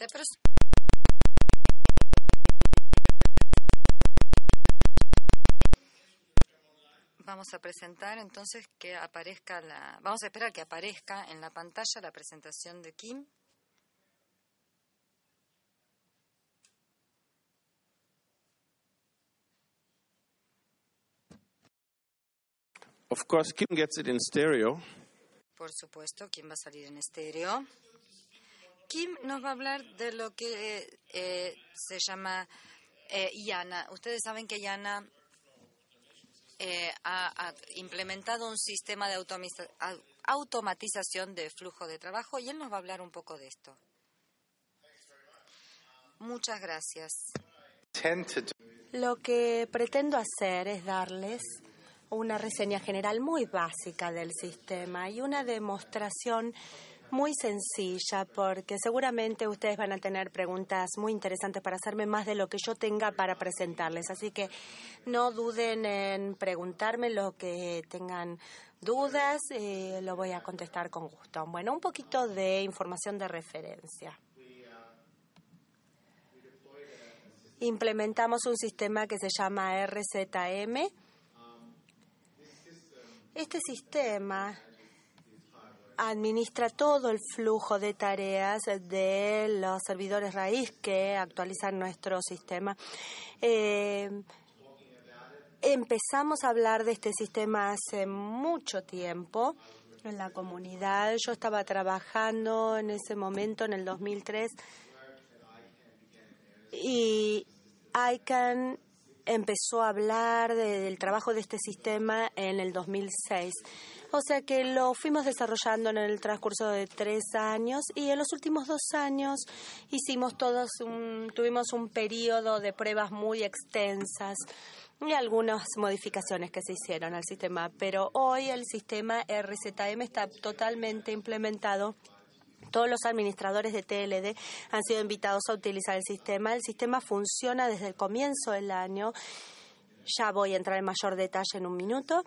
Excelente. Pero vamos a presentar entonces que aparezca vamos a esperar que aparezca en la pantalla la presentación de Kim. Of course, Kim gets it in stereo. Por supuesto, Kim va a salir en estéreo. Kim nos va a hablar de lo que se llama IANA. Ustedes saben que IANA ha implementado un sistema de automatización de flujo de trabajo y él nos va a hablar un poco de esto. Muchas gracias. Lo que pretendo hacer es darles una reseña general muy básica del sistema y una demostración muy sencilla, porque seguramente ustedes van a tener preguntas muy interesantes para hacerme, más de lo que yo tenga para presentarles. Así que no duden en preguntarme lo que tengan dudas, lo voy a contestar con gusto. Bueno, un poquito de información de referencia. Implementamos un sistema que se llama RZM. Este sistema administra todo el flujo de tareas de los servidores raíz que actualizan nuestro sistema. Empezamos a hablar de este sistema hace mucho tiempo en la comunidad. Yo estaba trabajando en ese momento, en el 2003, y ICANN empezó a hablar del trabajo de este sistema en el 2006. O sea que lo fuimos desarrollando en el transcurso de 3 años y en los últimos 2 años tuvimos un periodo de pruebas muy extensas y algunas modificaciones que se hicieron al sistema. Pero hoy el sistema RZM está totalmente implementado. Todos los administradores de TLD han sido invitados a utilizar el sistema. El sistema funciona desde el comienzo del año. Ya voy a entrar en mayor detalle en un minuto.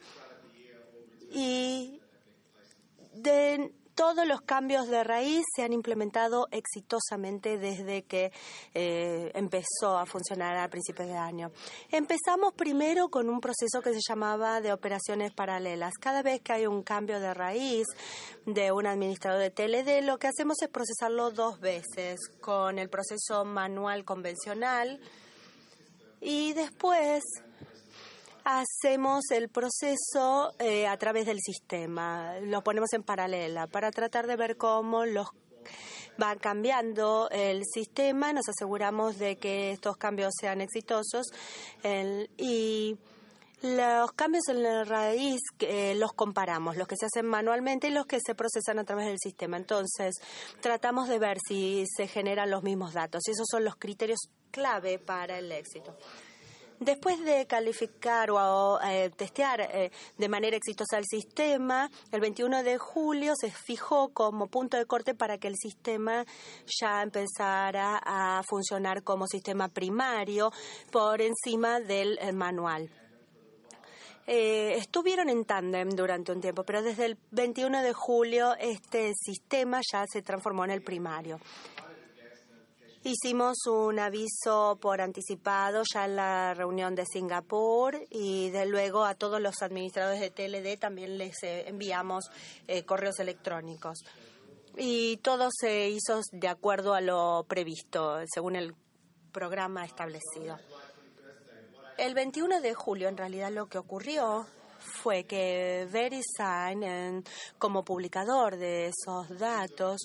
Y de todos los cambios de raíz se han implementado exitosamente desde que empezó a funcionar a principios de año. Empezamos primero con un proceso que se llamaba de operaciones paralelas. Cada vez que hay un cambio de raíz de un administrador de TLD, lo que hacemos es procesarlo 2 veces, con el proceso manual convencional, y después hacemos el proceso a través del sistema. Lo ponemos en paralela para tratar de ver cómo va cambiando el sistema. Nos aseguramos de que estos cambios sean exitosos y los cambios en la raíz los comparamos, los que se hacen manualmente y los que se procesan a través del sistema. Entonces, tratamos de ver si se generan los mismos datos y esos son los criterios clave para el éxito. Después de calificar o testear de manera exitosa el sistema, el 21 de julio se fijó como punto de corte para que el sistema ya empezara a funcionar como sistema primario por encima del manual. Estuvieron en tándem durante un tiempo, pero desde el 21 de julio este sistema ya se transformó en el primario. Hicimos un aviso por anticipado ya en la reunión de Singapur y de luego a todos los administradores de TLD también les enviamos correos electrónicos. Y todo se hizo de acuerdo a lo previsto, según el programa establecido. El 21 de julio, en realidad, lo que ocurrió fue que VeriSign, como publicador de esos datos,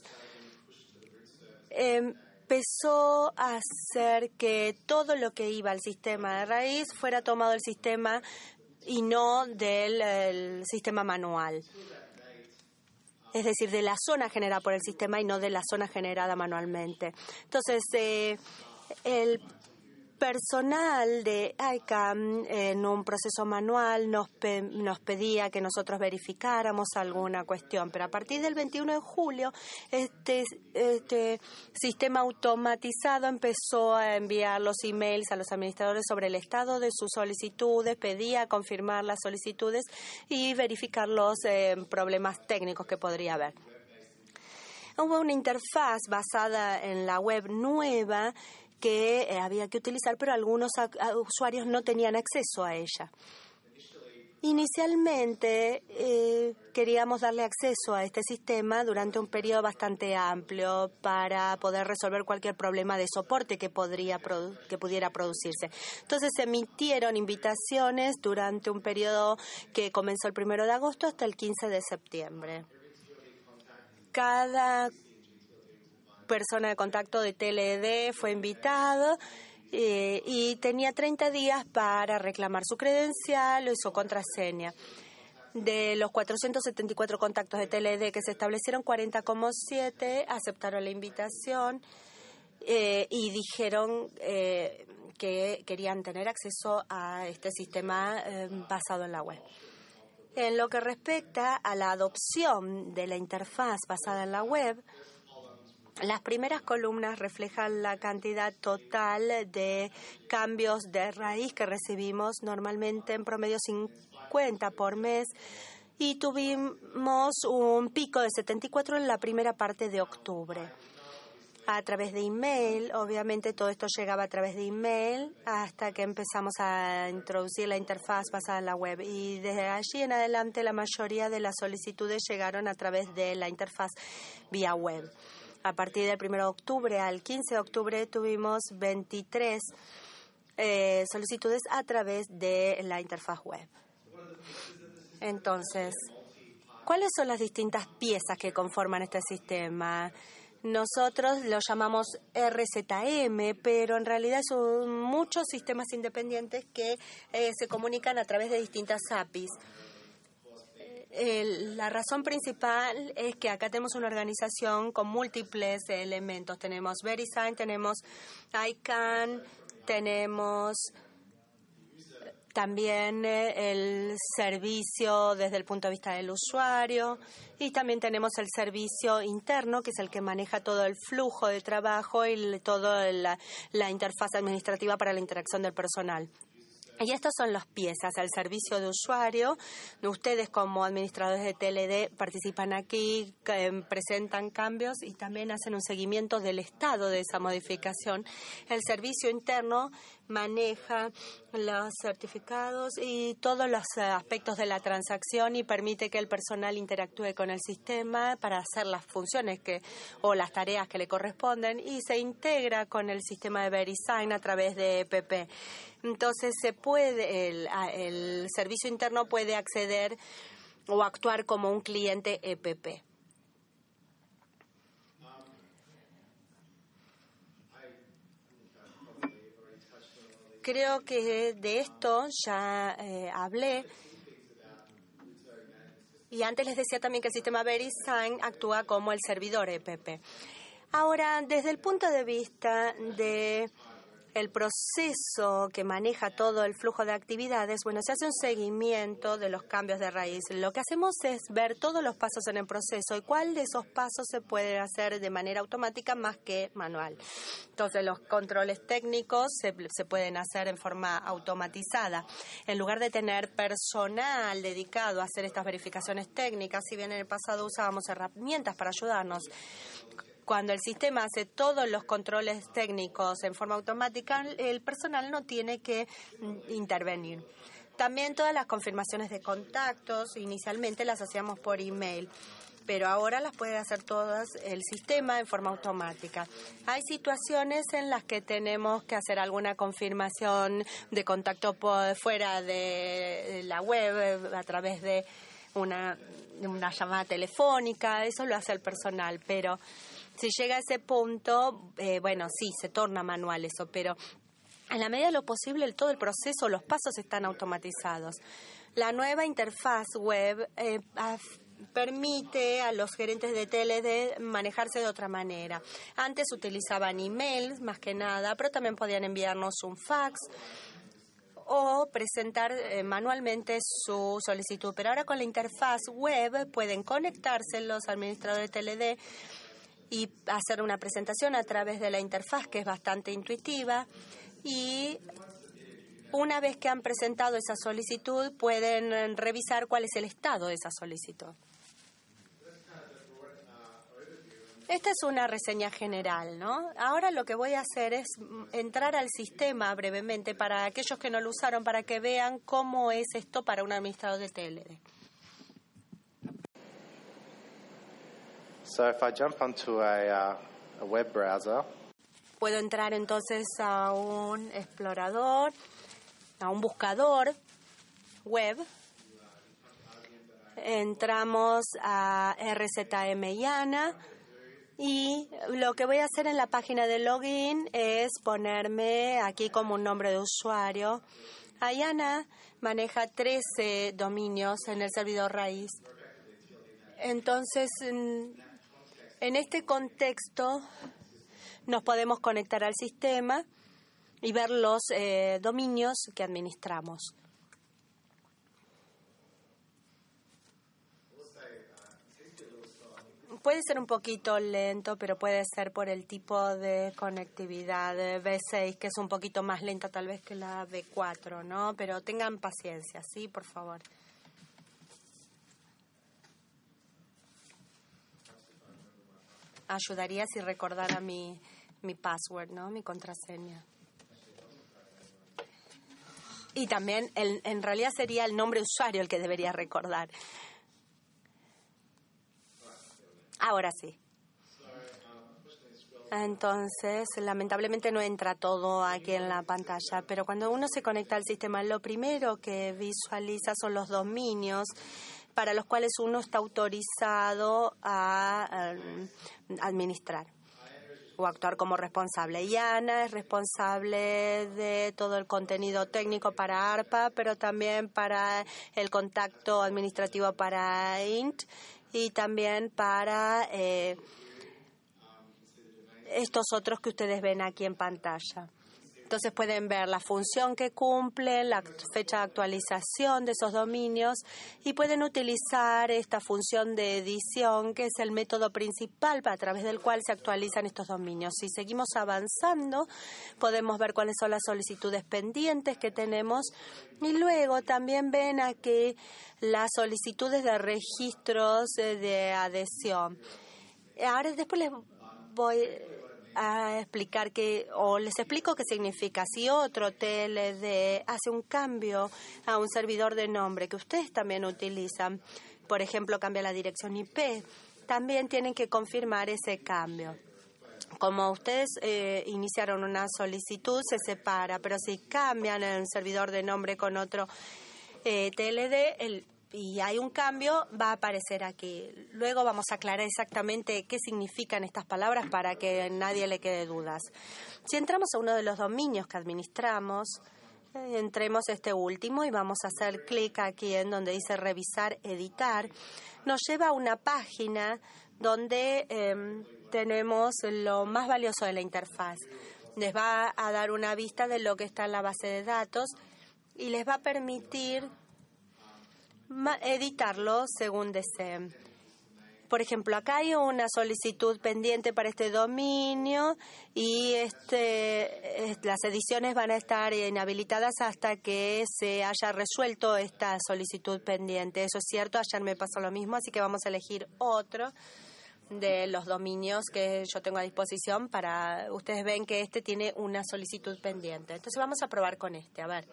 empezó a hacer que todo lo que iba al sistema de raíz fuera tomado del sistema y no del sistema manual. Es decir, de la zona generada por el sistema y no de la zona generada manualmente. Entonces, el personal de ICANN en un proceso manual nos pedía que nosotros verificáramos alguna cuestión, pero a partir del 21 de julio este sistema automatizado empezó a enviar los emails a los administradores sobre el estado de sus solicitudes, pedía confirmar las solicitudes y verificar los problemas técnicos que podría haber. Hubo una interfaz basada en la web nueva que había que utilizar, pero algunos usuarios no tenían acceso a ella. Inicialmente queríamos darle acceso a este sistema durante un periodo bastante amplio para poder resolver cualquier problema de soporte que pudiera producirse. Entonces se emitieron invitaciones durante un periodo que comenzó el 1 de agosto hasta el 15 de septiembre. Cada persona de contacto de TLD fue invitado y tenía 30 días para reclamar su credencial o su contraseña. De los 474 contactos de TLD que se establecieron, 40,7 aceptaron la invitación y dijeron que querían tener acceso a este sistema basado en la web. En lo que respecta a la adopción de la interfaz basada en la web, las primeras columnas reflejan la cantidad total de cambios de raíz que recibimos, normalmente en promedio 50 por mes, y tuvimos un pico de 74 en la primera parte de octubre. A través de email, obviamente todo esto llegaba a través de email hasta que empezamos a introducir la interfaz basada en la web, y desde allí en adelante la mayoría de las solicitudes llegaron a través de la interfaz vía web. A partir del 1 de octubre al 15 de octubre tuvimos 23 solicitudes a través de la interfaz web. Entonces, ¿cuáles son las distintas piezas que conforman este sistema? Nosotros lo llamamos RZM, pero en realidad son muchos sistemas independientes que se comunican a través de distintas APIs. La razón principal es que acá tenemos una organización con múltiples elementos. Tenemos VeriSign, tenemos ICANN, tenemos también el servicio desde el punto de vista del usuario, y también tenemos el servicio interno, que es el que maneja todo el flujo de trabajo y toda la interfaz administrativa para la interacción del personal. Y estas son las piezas, el servicio de usuario. Ustedes como administradores de TLD participan aquí, presentan cambios y también hacen un seguimiento del estado de esa modificación. El servicio interno maneja los certificados y todos los aspectos de la transacción y permite que el personal interactúe con el sistema para hacer las funciones o las tareas que le corresponden, y se integra con el sistema de VeriSign a través de EPP. Entonces el servicio interno puede acceder o actuar como un cliente EPP. Creo que de esto ya hablé. Y antes les decía también que el sistema VeriSign actúa como el servidor EPP. Ahora, desde el punto de vista de el proceso que maneja todo el flujo de actividades, bueno, se hace un seguimiento de los cambios de raíz. Lo que hacemos es ver todos los pasos en el proceso y cuál de esos pasos se puede hacer de manera automática más que manual. Entonces, los controles técnicos se pueden hacer en forma automatizada. En lugar de tener personal dedicado a hacer estas verificaciones técnicas, si bien en el pasado usábamos herramientas para ayudarnos, cuando el sistema hace todos los controles técnicos en forma automática, el personal no tiene que intervenir. También todas las confirmaciones de contactos, inicialmente las hacíamos por email, pero ahora las puede hacer todas el sistema en forma automática. Hay situaciones en las que tenemos que hacer alguna confirmación de contacto por fuera de la web a través de una llamada telefónica. Eso lo hace el personal, pero si llega a ese punto, bueno, sí, se torna manual eso, pero en la medida de lo posible todo el proceso, los pasos están automatizados. La nueva interfaz web permite a los gerentes de TLD manejarse de otra manera. Antes utilizaban emails más que nada, pero también podían enviarnos un fax o presentar manualmente su solicitud. Pero ahora con la interfaz web pueden conectarse los administradores de TLD y hacer una presentación a través de la interfaz, que es bastante intuitiva, y una vez que han presentado esa solicitud pueden revisar cuál es el estado de esa solicitud. Esta es una reseña general, ¿no? Ahora lo que voy a hacer es entrar al sistema brevemente para aquellos que no lo usaron, para que vean cómo es esto para un administrador de TLD. So if I jump onto a web browser, puedo entrar entonces a un explorador, a un buscador web. Entramos a RZM IANA y lo que voy a hacer en la página de login es ponerme aquí como un nombre de usuario. IANA maneja 13 dominios en el servidor raíz. Entonces, en este contexto nos podemos conectar al sistema y ver los dominios que administramos. Puede ser un poquito lento, pero puede ser por el tipo de conectividad de V6, que es un poquito más lenta tal vez que la V4, ¿no? Pero tengan paciencia, ¿sí? Por favor. Ayudaría si recordara mi password, ¿no? Mi contraseña. Y también, en realidad sería el nombre de usuario el que debería recordar. Ahora sí. Entonces, lamentablemente no entra todo aquí en la pantalla, pero cuando uno se conecta al sistema, lo primero que visualiza son los dominios para los cuales uno está autorizado a administrar o actuar como responsable. IANA es responsable de todo el contenido técnico para ARPA, pero también para el contacto administrativo para INT y también para estos otros que ustedes ven aquí en pantalla. Entonces pueden ver la función que cumplen, la fecha de actualización de esos dominios y pueden utilizar esta función de edición, que es el método principal a través del cual se actualizan estos dominios. Si seguimos avanzando, podemos ver cuáles son las solicitudes pendientes que tenemos y luego también ven aquí las solicitudes de registros de adhesión. Ahora después les voy a explicar les explico qué significa. Si otro TLD hace un cambio a un servidor de nombre que ustedes también utilizan, por ejemplo, cambia la dirección IP, también tienen que confirmar ese cambio. Como ustedes iniciaron una solicitud, se separa, pero si cambian el servidor de nombre con otro TLD, y hay un cambio, va a aparecer aquí. Luego vamos a aclarar exactamente qué significan estas palabras para que a nadie le quede dudas. Si entramos a uno de los dominios que administramos, entremos a este último y vamos a hacer clic aquí en donde dice revisar, editar. Nos lleva a una página donde tenemos lo más valioso de la interfaz. Les va a dar una vista de lo que está en la base de datos y les va a permitir editarlo según deseen. Por ejemplo, acá hay una solicitud pendiente para este dominio y las ediciones van a estar inhabilitadas hasta que se haya resuelto esta solicitud pendiente. Eso es cierto, ayer me pasó lo mismo, así que vamos a elegir otro de los dominios que yo tengo a disposición para... Ustedes ven que este tiene una solicitud pendiente. Entonces vamos a probar con este, a ver.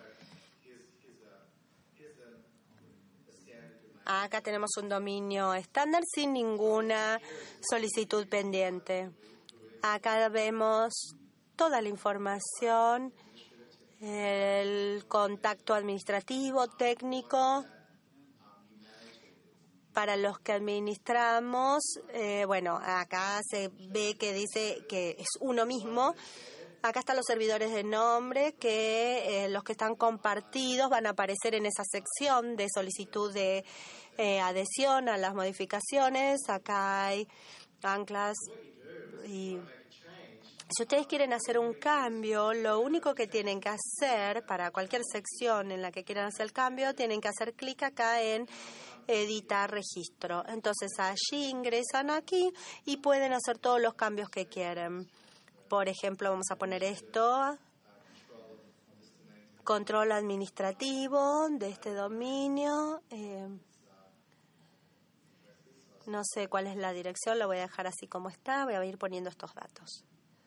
Acá tenemos un dominio estándar sin ninguna solicitud pendiente. Acá vemos toda la información, el contacto administrativo, técnico. Para los que administramos, acá se ve que dice que es uno mismo. Acá están los servidores de nombre que los que están compartidos van a aparecer en esa sección de solicitud de adhesión a las modificaciones. Acá hay anclas y si ustedes quieren hacer un cambio, lo único que tienen que hacer para cualquier sección en la que quieran hacer el cambio, tienen que hacer clic acá en editar registro. Entonces allí ingresan aquí y pueden hacer todos los cambios que quieren. Por ejemplo, vamos a poner esto, control administrativo de este dominio. No sé cuál es la dirección, lo voy a dejar así como está. Voy a ir poniendo estos datos.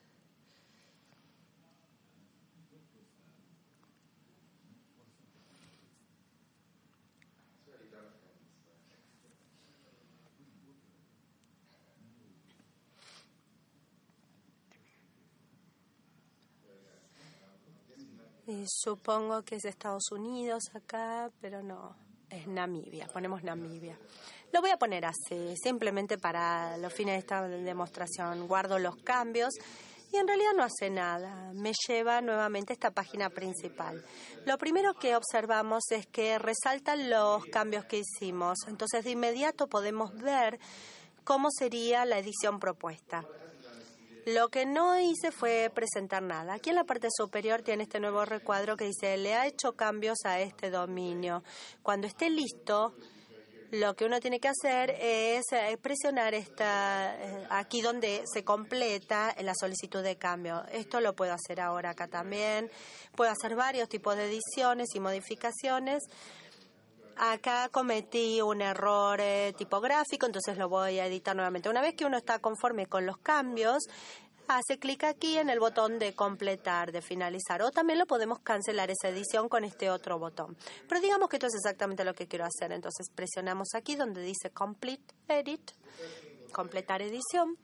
Y supongo que es Estados Unidos acá, pero no, es Namibia. Ponemos Namibia. Lo voy a poner así, simplemente para los fines de esta demostración. Guardo los cambios y en realidad no hace nada. Me lleva nuevamente a esta página principal. Lo primero que observamos es que resaltan los cambios que hicimos. Entonces, de inmediato podemos ver cómo sería la edición propuesta. Lo que no hice fue presentar nada. Aquí en la parte superior tiene este nuevo recuadro que dice, le ha hecho cambios a este dominio. Cuando esté listo, lo que uno tiene que hacer es presionar aquí donde se completa la solicitud de cambio. Esto lo puedo hacer ahora acá también. Puedo hacer varios tipos de ediciones y modificaciones. Acá cometí un error tipográfico, entonces lo voy a editar nuevamente. Una vez que uno está conforme con los cambios, hace clic aquí en el botón de completar, de finalizar. O también lo podemos cancelar esa edición con este otro botón. Pero digamos que esto es exactamente lo que quiero hacer. Entonces presionamos aquí donde dice Complete Edit, completar edición.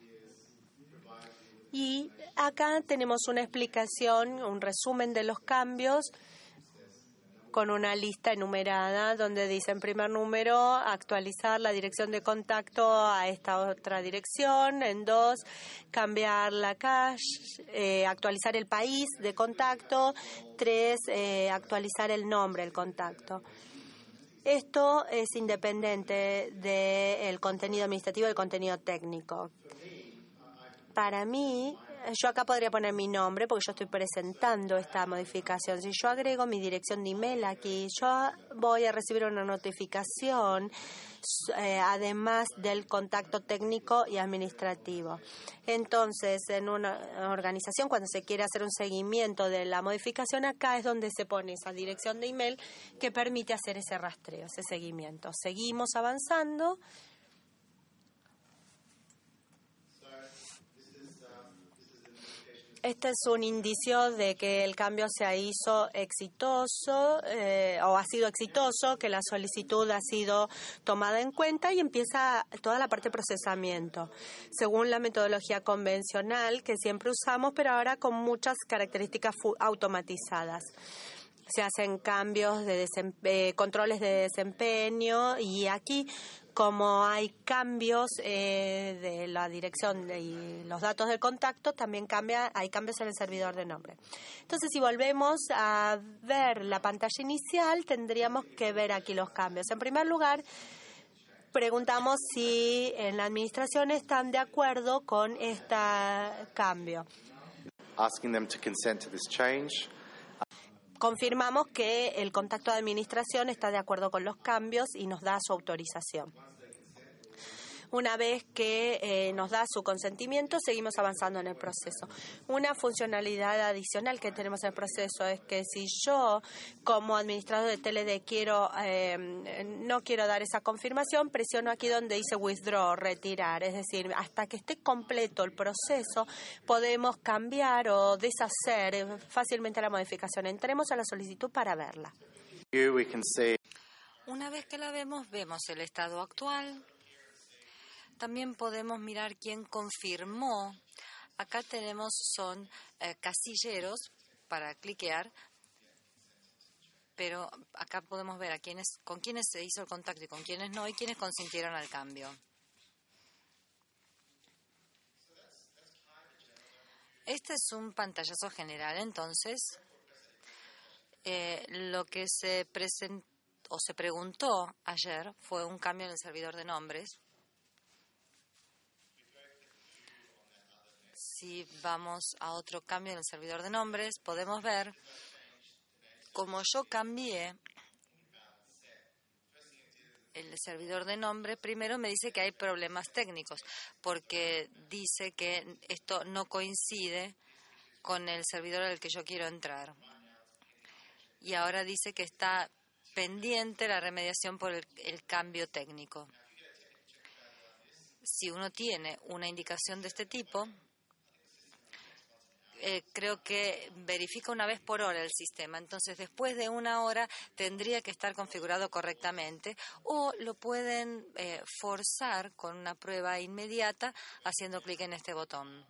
Y acá tenemos una explicación, un resumen de los cambios, con una lista enumerada donde dice en primer número actualizar la dirección de contacto a esta otra dirección, en 2 cambiar la cache, actualizar el país de contacto, 3 actualizar el nombre del contacto. Esto es independiente del contenido administrativo y del contenido técnico. Para mí, yo acá podría poner mi nombre porque yo estoy presentando esta modificación. Si yo agrego mi dirección de email aquí, yo voy a recibir una notificación además del contacto técnico y administrativo. Entonces, en una organización, cuando se quiere hacer un seguimiento de la modificación, acá es donde se pone esa dirección de email que permite hacer ese rastreo, ese seguimiento. Seguimos avanzando. Este es un indicio de que el cambio se hizo exitoso o ha sido exitoso, que la solicitud ha sido tomada en cuenta y empieza toda la parte de procesamiento, según la metodología convencional que siempre usamos, pero ahora con muchas características automatizadas. Se hacen cambios de controles de desempeño y aquí, como hay cambios de la dirección y los datos del contacto, también hay cambios en el servidor de nombre. Entonces, si volvemos a ver la pantalla inicial, tendríamos que ver aquí los cambios. En primer lugar, preguntamos si en la administración están de acuerdo con este cambio. Asking them to consent to this change. Confirmamos que el contacto de administración está de acuerdo con los cambios y nos da su autorización. Una vez que nos da su consentimiento, seguimos avanzando en el proceso. Una funcionalidad adicional que tenemos en el proceso es que si yo, como administrador de TLD, no quiero dar esa confirmación, presiono aquí donde dice withdraw, retirar. Es decir, hasta que esté completo el proceso, podemos cambiar o deshacer fácilmente la modificación. Entremos a la solicitud para verla. Una vez que la vemos el estado actual. También podemos mirar quién confirmó. Acá son casilleros para cliquear, pero acá podemos ver con quiénes se hizo el contacto y con quiénes no, y quiénes consintieron al cambio. Este es un pantallazo general, entonces. Lo que se presentó o se preguntó ayer fue un cambio en el servidor de nombres. Si vamos a otro cambio en el servidor de nombres, podemos ver como yo cambié el servidor de nombre, primero me dice que hay problemas técnicos, porque dice que esto no coincide con el servidor al que yo quiero entrar. Y ahora dice que está pendiente la remediación por el cambio técnico. Si uno tiene una indicación de este tipo, creo que verifica una vez por hora el sistema. Entonces, después de una hora tendría que estar configurado correctamente, o lo pueden forzar con una prueba inmediata haciendo clic en este botón.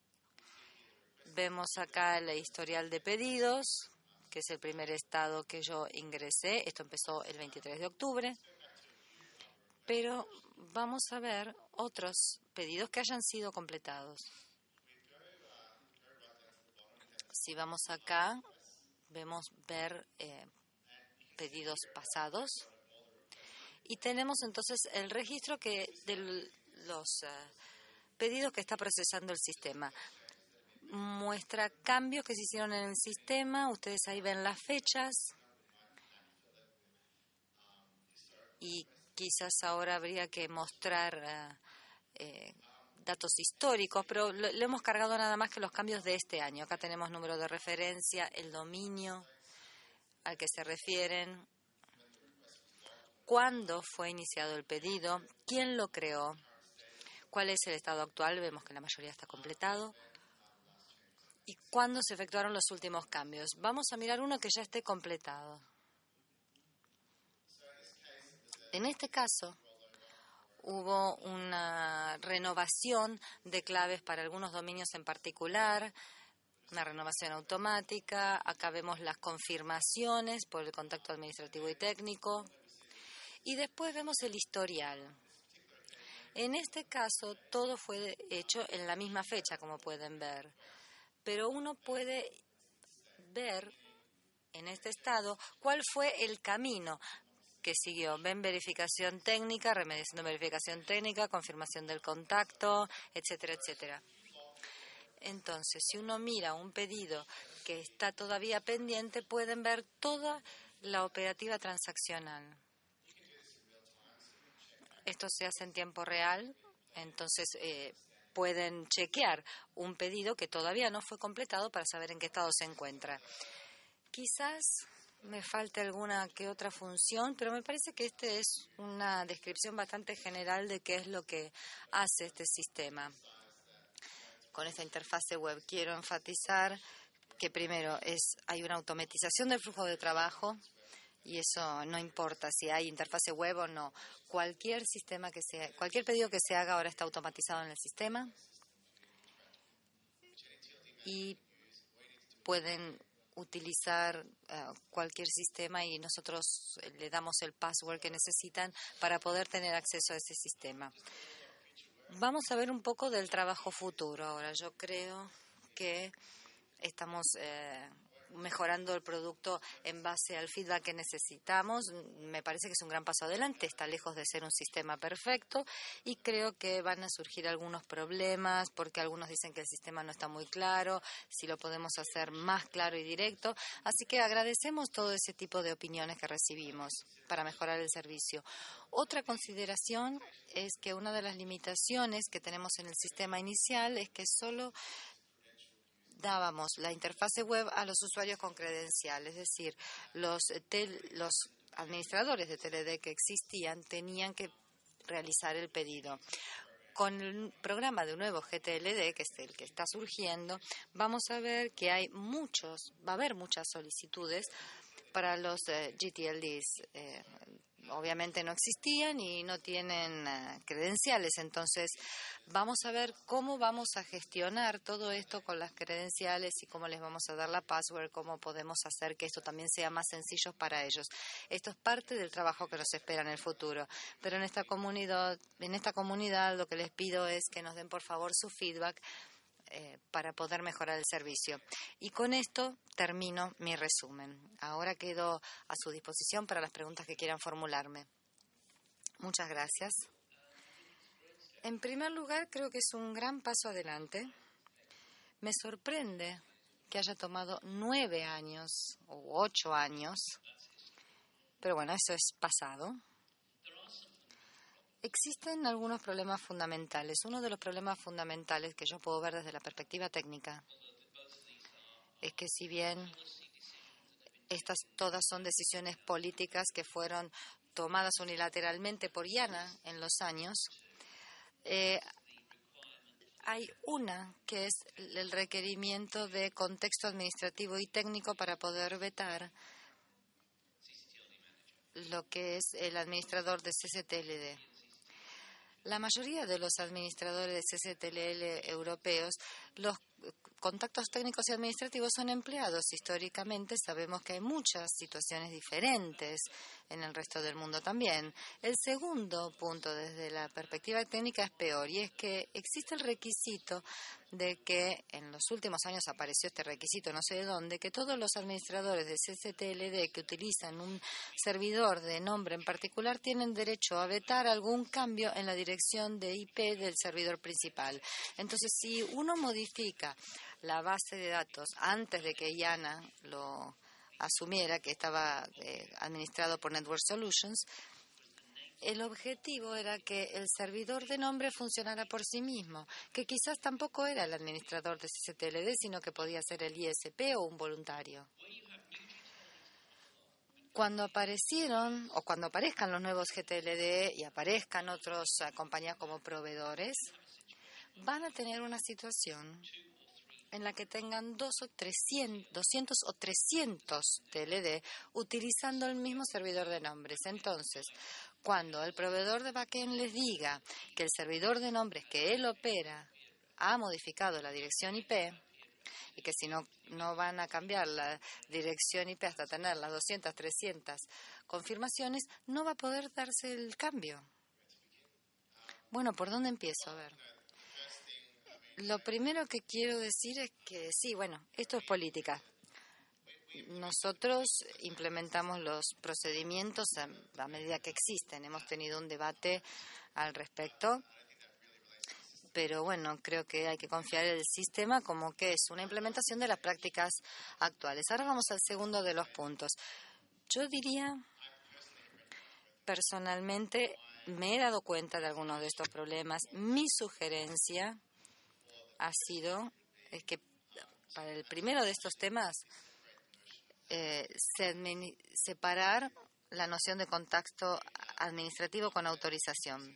Vemos acá el historial de pedidos, que es el primer estado que yo ingresé. Esto empezó el 23 de octubre. Pero vamos a ver otros pedidos que hayan sido completados. Si vamos acá, vemos ver pedidos pasados. Y tenemos entonces el registro de los pedidos que está procesando el sistema. Muestra cambios que se hicieron en el sistema. Ustedes ahí ven las fechas. Y quizás ahora habría que mostrar datos históricos, pero le hemos cargado nada más que los cambios de este año. Acá tenemos número de referencia, el dominio al que se refieren, cuándo fue iniciado el pedido, quién lo creó, cuál es el estado actual, vemos que la mayoría está completado, y cuándo se efectuaron los últimos cambios. Vamos a mirar uno que ya esté completado. En este caso, hubo una renovación de claves para algunos dominios en particular, una renovación automática. Acá vemos las confirmaciones por el contacto administrativo y técnico. Y después vemos el historial. En este caso, todo fue hecho en la misma fecha, como pueden ver. Pero uno puede ver en este estado cuál fue el camino que siguió. Ven verificación técnica, remediación de verificación técnica, confirmación del contacto, etcétera, etcétera. Entonces, si uno mira un pedido que está todavía pendiente, pueden ver toda la operativa transaccional. Esto se hace en tiempo real, entonces pueden chequear un pedido que todavía no fue completado para saber en qué estado se encuentra. Quizás me falte alguna que otra función, pero me parece que esta es una descripción bastante general de qué es lo que hace este sistema. Con esta interfase web quiero enfatizar que primero hay una automatización del flujo de trabajo, y eso no importa si hay interfase web o no. Cualquier pedido que se haga ahora está automatizado en el sistema y pueden utilizar cualquier sistema y nosotros le damos el password que necesitan para poder tener acceso a ese sistema. Vamos a ver un poco del trabajo futuro ahora. Yo creo que estamos mejorando el producto en base al feedback que necesitamos. Me parece que es un gran paso adelante, está lejos de ser un sistema perfecto y creo que van a surgir algunos problemas porque algunos dicen que el sistema no está muy claro, si lo podemos hacer más claro y directo. Así que agradecemos todo ese tipo de opiniones que recibimos para mejorar el servicio. Otra consideración es que una de las limitaciones que tenemos en el sistema inicial es que solo dábamos la interfase web a los usuarios con credencial, es decir, los administradores de TLD que existían tenían que realizar el pedido. Con el programa de nuevo GTLD, que es el que está surgiendo, vamos a ver que va a haber muchas solicitudes para los GTLDs. Obviamente no existían y no tienen credenciales, entonces vamos a ver cómo vamos a gestionar todo esto con las credenciales y cómo les vamos a dar la password, cómo podemos hacer que esto también sea más sencillo para ellos. Esto es parte del trabajo que nos espera en el futuro, pero en esta comunidad lo que les pido es que nos den por favor su feedback para poder mejorar el servicio. Y con esto termino mi resumen. Ahora quedo a su disposición para las preguntas que quieran formularme. Muchas gracias. En primer lugar, creo que es un gran paso adelante. Me sorprende que haya tomado 9 años o 8 años, pero bueno, eso es pasado. Existen algunos problemas fundamentales. Uno de los problemas fundamentales que yo puedo ver desde la perspectiva técnica es que si bien estas todas son decisiones políticas que fueron tomadas unilateralmente por IANA en los años, Hay una que es el requerimiento de contexto administrativo y técnico para poder vetar lo que es el administrador de CCTLD. La mayoría de los administradores de CCTLD europeos, los contactos técnicos y administrativos son empleados. Históricamente sabemos que hay muchas situaciones diferentes en el resto del mundo también. El segundo punto desde la perspectiva técnica es peor, y es que existe el requisito de que en los últimos años apareció este requisito, no sé de dónde, que todos los administradores de CCTLD que utilizan un servidor de nombre en particular tienen derecho a vetar algún cambio en la dirección de IP del servidor principal. Entonces, si uno modifica la base de datos antes de que IANA lo asumiera, que estaba administrado por Network Solutions, el objetivo era que el servidor de nombre funcionara por sí mismo, que quizás tampoco era el administrador de CCTLD, sino que podía ser el ISP o un voluntario. Cuando aparecieron o cuando aparezcan los nuevos GTLD y aparezcan otras compañías como proveedores, van a tener una situación en la que tengan 200 o 300 TLD utilizando el mismo servidor de nombres. Entonces, cuando el proveedor de backend les diga que el servidor de nombres que él opera ha modificado la dirección IP y que si no van a cambiar la dirección IP hasta tener las 200, 300 confirmaciones, no va a poder darse el cambio. Bueno, ¿por dónde empiezo? A ver. Lo primero que quiero decir es que sí, bueno, esto es política. Nosotros implementamos los procedimientos a medida que existen. Hemos tenido un debate al respecto, pero bueno, creo que hay que confiar en el sistema como que es una implementación de las prácticas actuales. Ahora vamos al segundo de los puntos. Yo diría, personalmente, me he dado cuenta de algunos de estos problemas. Mi sugerencia ha sido que para el primero de estos temas separar la noción de contacto administrativo con autorización.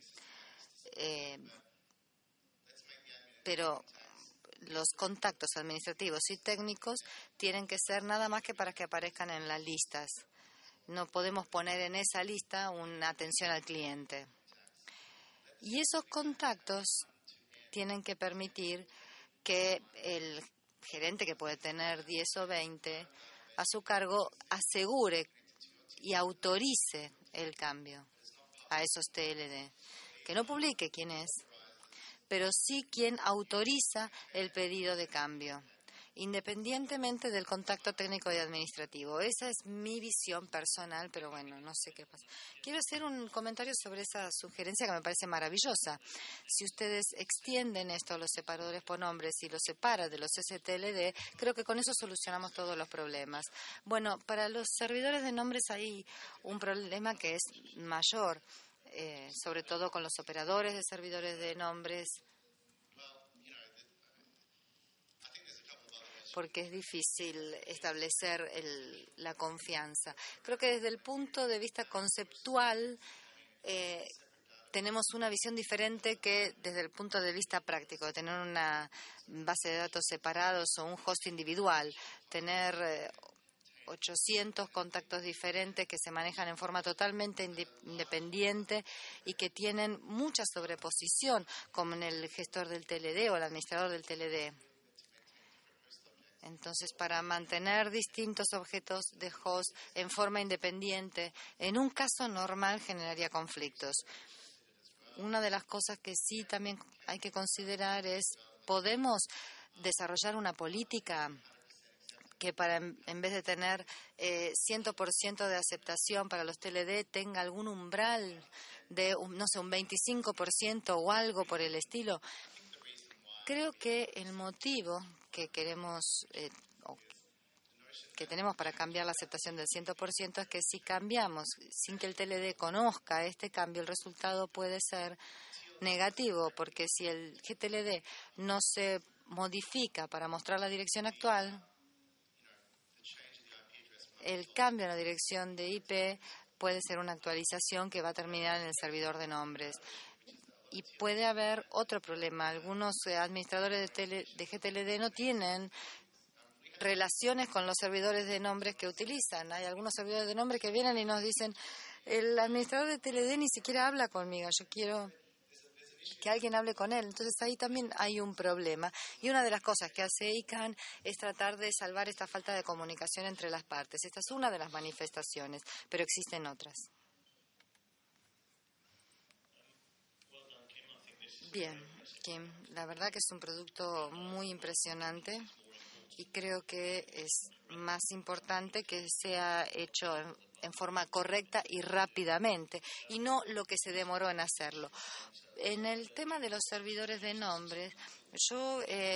Pero los contactos administrativos y técnicos tienen que ser nada más que para que aparezcan en las listas. No podemos poner en esa lista una atención al cliente. Y esos contactos tienen que permitir que el gerente, que puede tener 10 o 20 a su cargo, asegure y autorice el cambio a esos TLD. Que no publique quién es, pero sí quien autoriza el pedido de cambio, independientemente del contacto técnico y administrativo. Esa es mi visión personal, pero bueno, no sé qué pasa. Quiero hacer un comentario sobre esa sugerencia que me parece maravillosa. Si ustedes extienden esto a los separadores por nombres y los separan de los STLD, creo que con eso solucionamos todos los problemas. Bueno, para los servidores de nombres hay un problema que es mayor, sobre todo con los operadores de servidores de nombres, porque es difícil establecer la confianza. Creo que desde el punto de vista conceptual tenemos una visión diferente que desde el punto de vista práctico, de tener una base de datos separados o un host individual, tener 800 contactos diferentes que se manejan en forma totalmente independiente y que tienen mucha sobreposición, como en el gestor del TLD o el administrador del TLD. Entonces, para mantener distintos objetos de host en forma independiente, en un caso normal generaría conflictos. Una de las cosas que sí también hay que considerar es, ¿podemos desarrollar una política que en vez de tener 100% de aceptación para los TLD, tenga algún umbral de, no sé, un 25% o algo por el estilo? Creo que el motivo que queremos o que tenemos para cambiar la aceptación del 100% es que si cambiamos sin que el TLD conozca este cambio, el resultado puede ser negativo, porque si el GTLD no se modifica para mostrar la dirección actual, el cambio en la dirección de IP puede ser una actualización que va a terminar en el servidor de nombres. Y puede haber otro problema. Algunos administradores de GTLD no tienen relaciones con los servidores de nombres que utilizan. Hay algunos servidores de nombres que vienen y nos dicen, el administrador de TLD ni siquiera habla conmigo, yo quiero que alguien hable con él. Entonces ahí también hay un problema. Y una de las cosas que hace ICANN es tratar de salvar esta falta de comunicación entre las partes. Esta es una de las manifestaciones, pero existen otras. Bien, Kim, la verdad que es un producto muy impresionante y creo que es más importante que sea hecho en forma correcta y rápidamente, y no lo que se demoró en hacerlo. En el tema de los servidores de nombres, yo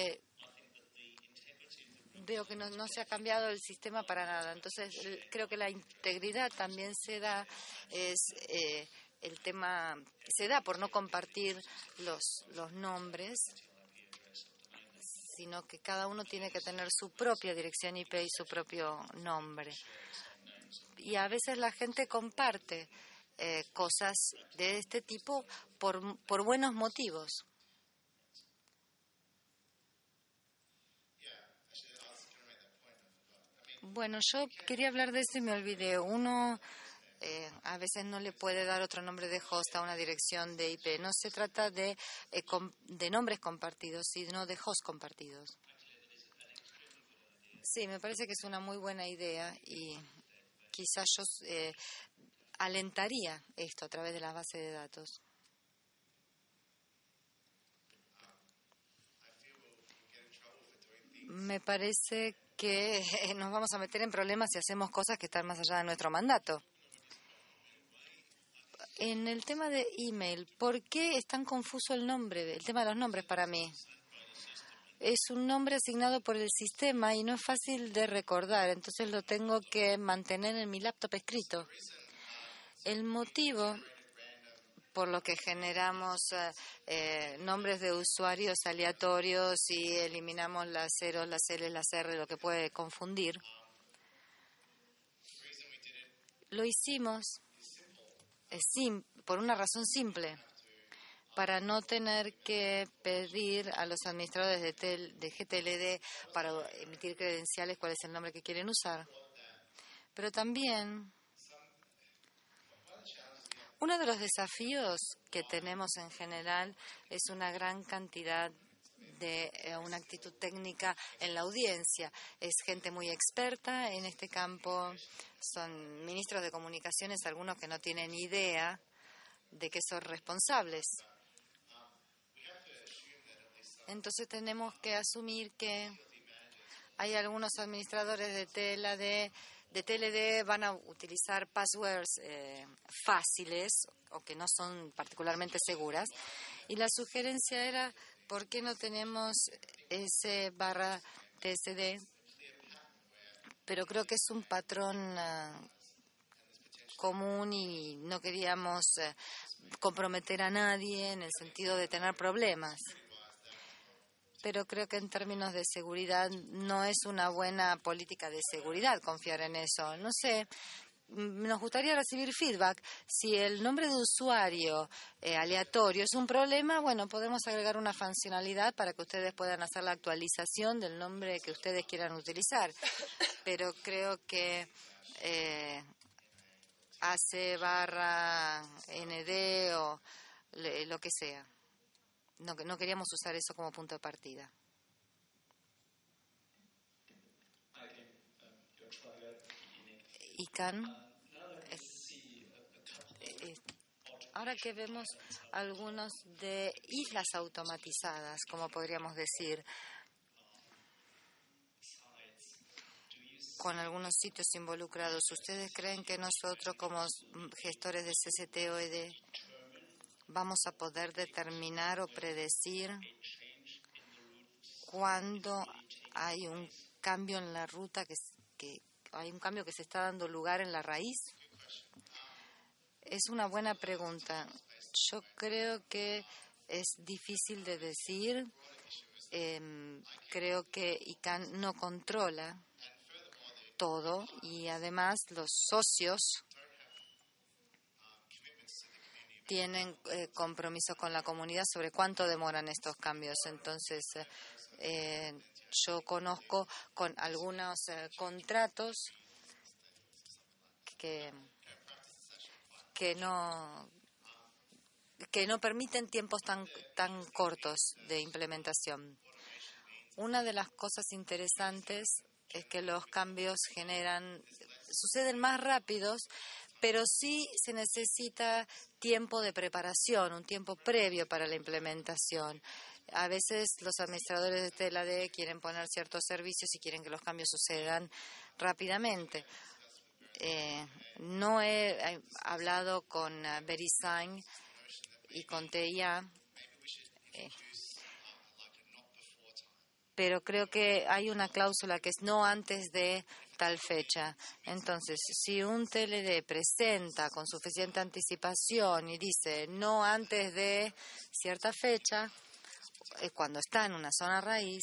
veo que no se ha cambiado el sistema para nada. Entonces, creo que la integridad también se da, el tema se da por no compartir los nombres, sino que cada uno tiene que tener su propia dirección IP y su propio nombre. Y a veces la gente comparte cosas de este tipo por buenos motivos. Bueno, yo quería hablar de esto y me olvidé. Uno a veces no le puede dar otro nombre de host a una dirección de IP. No se trata de nombres compartidos, sino de hosts compartidos. Sí, me parece que es una muy buena idea y quizás yo alentaría esto a través de las bases de datos. Me parece que nos vamos a meter en problemas si hacemos cosas que están más allá de nuestro mandato. En el tema de email, ¿por qué es tan confuso el nombre? El tema de los nombres para mí. Es un nombre asignado por el sistema y no es fácil de recordar, entonces lo tengo que mantener en mi laptop escrito. El motivo por lo que generamos nombres de usuarios aleatorios y eliminamos las ceros, las L, las R, lo que puede confundir, lo hicimos por una razón simple, para no tener que pedir a los administradores de GTLD para emitir credenciales cuál es el nombre que quieren usar. Pero también uno de los desafíos que tenemos en general es una gran cantidad de una actitud técnica en la audiencia. Es gente muy experta en este campo, son ministros de comunicaciones, algunos que no tienen idea de que son responsables. Entonces tenemos que asumir que hay algunos administradores de TLD van a utilizar passwords fáciles o que no son particularmente seguras. Y la sugerencia era, ¿por qué no tenemos S/TSD? Pero creo que es un patrón común y no queríamos comprometer a nadie en el sentido de tener problemas. Pero creo que en términos de seguridad no es una buena política de seguridad confiar en eso. No sé, nos gustaría recibir feedback. Si el nombre de usuario aleatorio es un problema, bueno, podemos agregar una funcionalidad para que ustedes puedan hacer la actualización del nombre que ustedes quieran utilizar. Pero creo que AC/ND o lo que sea. No queríamos usar eso como punto de partida. ICANN, ahora que vemos algunos de islas automatizadas, como podríamos decir, con algunos sitios involucrados, ¿ustedes creen que nosotros como gestores de CCTOED vamos a poder determinar o predecir cuándo hay un cambio en la ruta, que hay un cambio que se está dando lugar en la raíz? Es una buena pregunta. Yo creo que es difícil de decir. Creo que ICANN no controla todo y además los socios tienen compromiso con la comunidad sobre cuánto demoran estos cambios. Entonces, yo conozco con algunos contratos que no permiten tiempos tan cortos de implementación. Una de las cosas interesantes es que los cambios suceden más rápidos, pero sí se necesita tiempo de preparación, un tiempo previo para la implementación. A veces los administradores de TLAD quieren poner ciertos servicios y quieren que los cambios sucedan rápidamente. No he hablado con VeriSign y con TIA, pero creo que hay una cláusula que es no antes de tal fecha. Entonces, si un TLD presenta con suficiente anticipación y dice no antes de cierta fecha, cuando está en una zona raíz,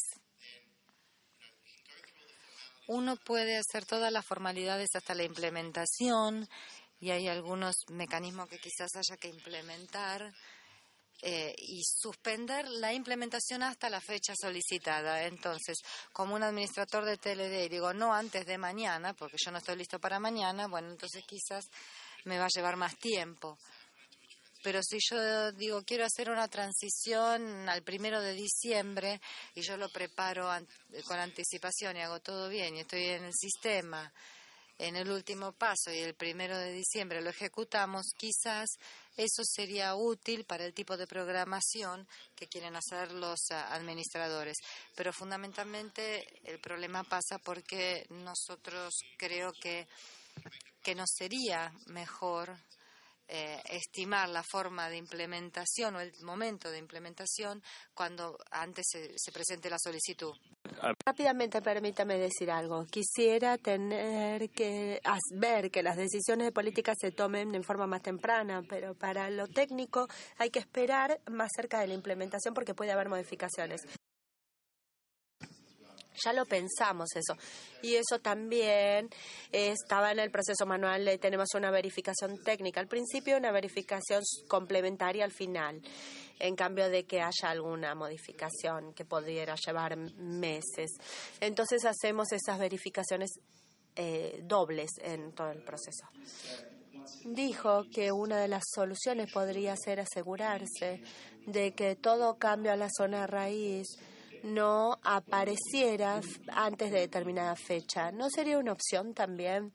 uno puede hacer todas las formalidades hasta la implementación, y hay algunos mecanismos que quizás haya que implementar y suspender la implementación hasta la fecha solicitada. Entonces, como un administrador de TLD, digo no antes de mañana, porque yo no estoy listo para mañana, bueno, entonces quizás me va a llevar más tiempo. Pero si yo digo quiero hacer una transición al 1 de diciembre y yo lo preparo con anticipación y hago todo bien y estoy en el sistema en el último paso y el 1 de diciembre lo ejecutamos, quizás eso sería útil para el tipo de programación que quieren hacer los administradores. Pero fundamentalmente el problema pasa porque nosotros creo que nos sería mejor estimar la forma de implementación o el momento de implementación cuando antes se presente la solicitud. Rápidamente, permítame decir algo. Quisiera tener que ver que las decisiones de política se tomen en forma más temprana, pero para lo técnico hay que esperar más cerca de la implementación porque puede haber modificaciones. Ya lo pensamos eso. Y eso también estaba en el proceso manual. Tenemos una verificación técnica al principio, una verificación complementaria al final, en cambio de que haya alguna modificación que pudiera llevar meses. Entonces hacemos esas verificaciones dobles en todo el proceso. Dijo que una de las soluciones podría ser asegurarse de que todo cambio a la zona raíz no apareciera antes de determinada fecha. ¿No sería una opción también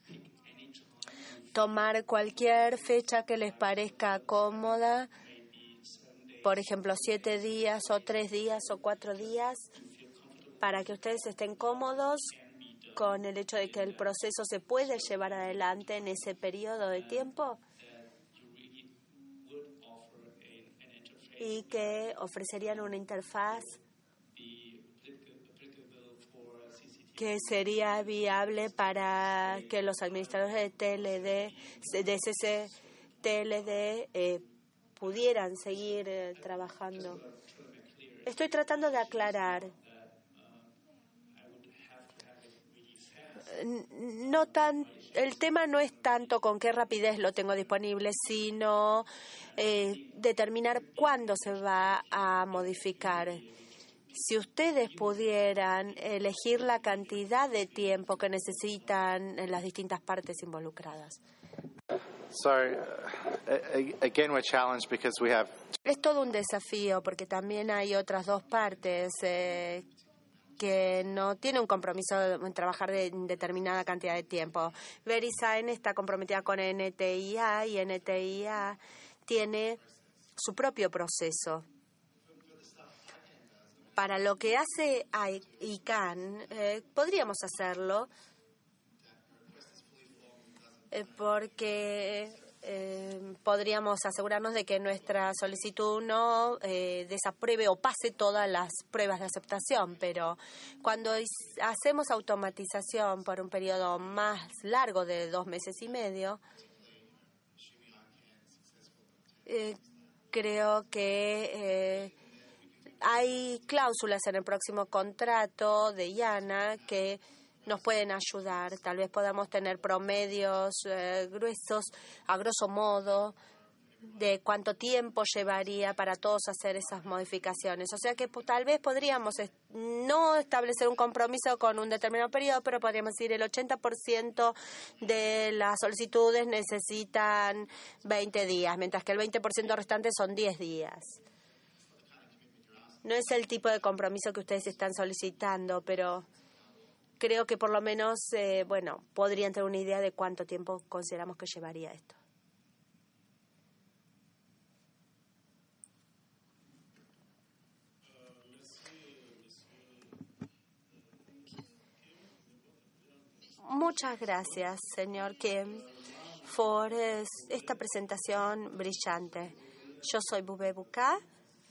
tomar cualquier fecha que les parezca cómoda? Por ejemplo, 7 días o 3 días o 4 días para que ustedes estén cómodos con el hecho de que el proceso se puede llevar adelante en ese periodo de tiempo y que ofrecerían una interfaz que sería viable para que los administradores de TLD, de CCTLD, pudieran seguir trabajando. Estoy tratando de aclarar. El tema no es tanto con qué rapidez lo tengo disponible, sino determinar cuándo se va a modificar. Si ustedes pudieran elegir la cantidad de tiempo que necesitan en las distintas partes involucradas. So, again, we're challenged because we have... Es todo un desafío porque también hay otras dos partes que no tienen un compromiso en trabajar de determinada cantidad de tiempo. VeriSign está comprometida con NTIA y NTIA tiene su propio proceso. Para lo que hace ICANN, podríamos hacerlo porque podríamos asegurarnos de que nuestra solicitud no desapruebe o pase todas las pruebas de aceptación, pero cuando hacemos automatización por un periodo más largo de 2 meses y medio, creo que hay cláusulas en el próximo contrato de IANA que nos pueden ayudar. Tal vez podamos tener promedios gruesos, a grosso modo, de cuánto tiempo llevaría para todos hacer esas modificaciones. O sea que tal vez podríamos no establecer un compromiso con un determinado periodo, pero podríamos decir el 80% de las solicitudes necesitan 20 días, mientras que el 20% restante son 10 días. No es el tipo de compromiso que ustedes están solicitando, pero creo que por lo menos, podrían tener una idea de cuánto tiempo consideramos que llevaría esto. Muchas gracias, señor Kim, por esta presentación brillante. Yo soy Bube Buka.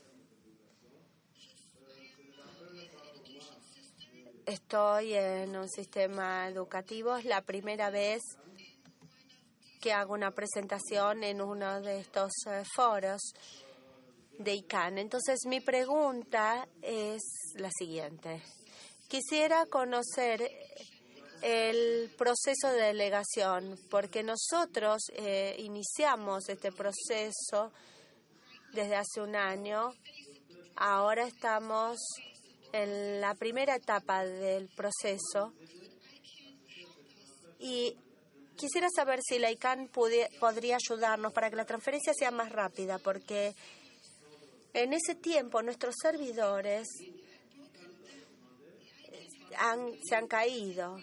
Estoy en un sistema educativo. Es la primera vez que hago una presentación en uno de estos foros de ICANN. Entonces, mi pregunta es la siguiente. Quisiera conocer el proceso de delegación, porque nosotros iniciamos este proceso desde hace un año. Ahora estamos en la primera etapa del proceso y quisiera saber si la ICANN podría ayudarnos para que la transferencia sea más rápida, porque en ese tiempo nuestros servidores se han caído.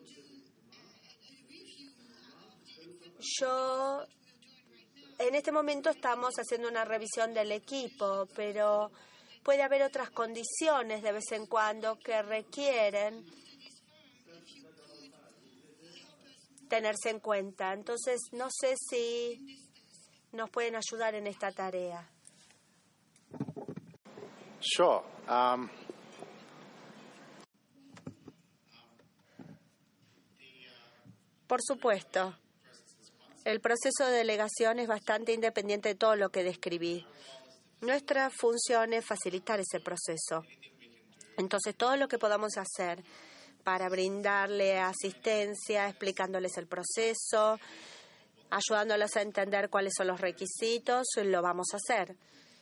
En este momento estamos haciendo una revisión del equipo, pero puede haber otras condiciones de vez en cuando que requieren tenerse en cuenta. Entonces, no sé si nos pueden ayudar en esta tarea. Sure. Por supuesto. El proceso de delegación es bastante independiente de todo lo que describí. Nuestra función es facilitar ese proceso. Entonces, todo lo que podamos hacer para brindarle asistencia, explicándoles el proceso, ayudándolos a entender cuáles son los requisitos, lo vamos a hacer.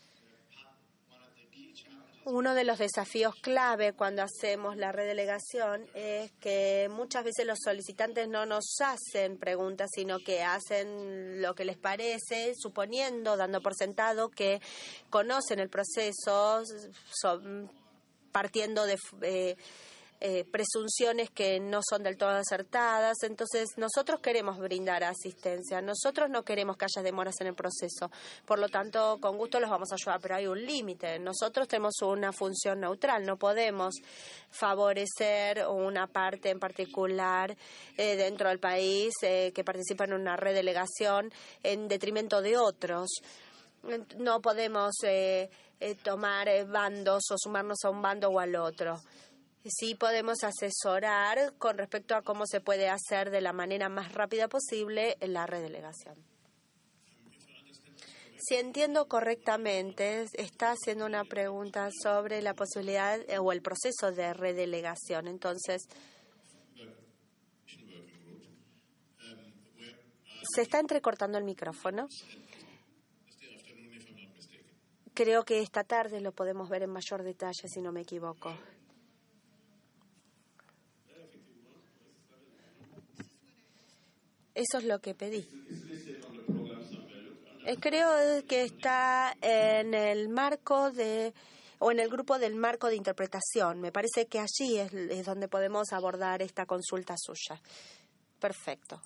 Uno de los desafíos clave cuando hacemos la redelegación es que muchas veces los solicitantes no nos hacen preguntas, sino que hacen lo que les parece, suponiendo, dando por sentado que conocen el proceso, partiendo de presunciones que no son del todo acertadas. Entonces, nosotros queremos brindar asistencia. Nosotros no queremos que haya demoras en el proceso. Por lo tanto, con gusto los vamos a ayudar, pero hay un límite. Nosotros tenemos una función neutral. No podemos favorecer una parte en particular dentro del país que participa en una redelegación en detrimento de otros. No podemos tomar bandos o sumarnos a un bando o al otro. Sí podemos asesorar con respecto a cómo se puede hacer de la manera más rápida posible la redelegación. Si entiendo correctamente, está haciendo una pregunta sobre la posibilidad o el proceso de redelegación. Entonces, se está entrecortando el micrófono. Creo que esta tarde lo podemos ver en mayor detalle, si no me equivoco. Eso es lo que pedí. Creo que está en el marco o en el grupo del marco de interpretación. Me parece que allí es donde podemos abordar esta consulta suya. Perfecto.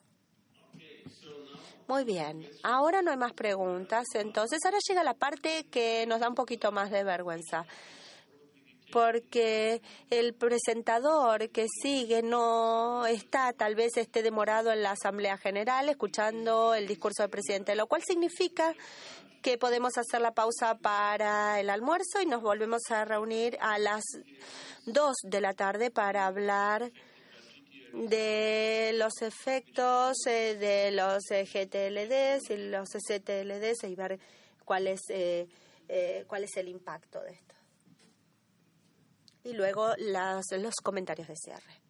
Muy bien. Ahora no hay más preguntas. Entonces, ahora llega la parte que nos da un poquito más de vergüenza, porque el presentador que sigue no está, tal vez esté demorado en la Asamblea General escuchando el discurso del presidente, lo cual significa que podemos hacer la pausa para el almuerzo y nos volvemos a reunir a las 2 de la tarde para hablar de los efectos de los GTLDs y los STLDs y ver cuál es el impacto de esto. Y luego los comentarios de cierre.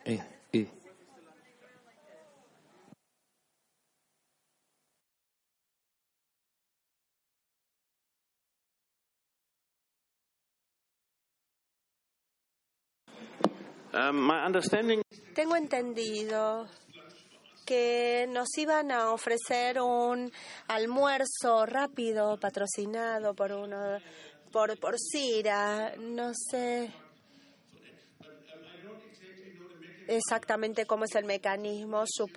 My understanding. Tengo entendido que nos iban a ofrecer un almuerzo rápido patrocinado por por CIRA. No sé exactamente cómo es el mecanismo.